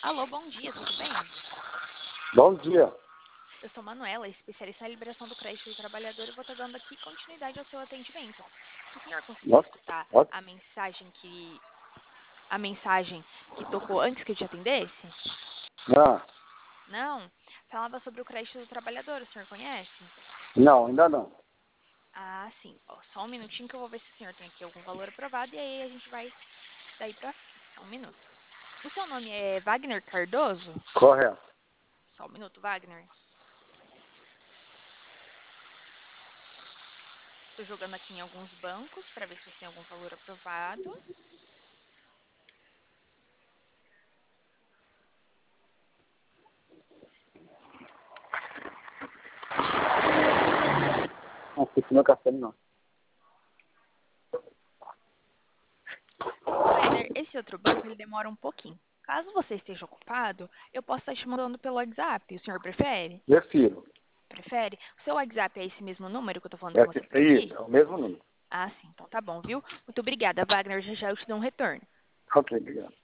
Alô, bom dia, tudo bem? Bom dia. Eu sou Manuela, especialista em liberação do crédito do trabalhador e vou estar dando aqui continuidade ao seu atendimento. O senhor conseguiu Nossa, escutar ótimo. a mensagem que tocou antes que eu te atendesse? Ah, Não? Falava sobre o crédito do trabalhador, o senhor conhece? não, ainda não. Ah, sim. Ó, só um minutinho que eu vou ver se o senhor tem aqui algum valor aprovado e aí a gente vai daí pra frente. Só um minuto. O seu nome é Wagner Cardoso? Correto. Só um minuto, Wagner. Estou jogando aqui em alguns bancos para ver se você tem algum valor aprovado. Não fiz meu café, não. Wagner, esse outro banco ele demora um pouquinho. Caso você esteja ocupado, eu posso estar te mandando pelo WhatsApp. O senhor prefere? Prefiro. Prefere? O seu WhatsApp é esse mesmo número que eu estou falando com você por É isso, aqui? é o mesmo número. Ah, sim. Então tá bom, viu? Muito obrigada, Wagner. Já já eu te dou um retorno. Ok, obrigado.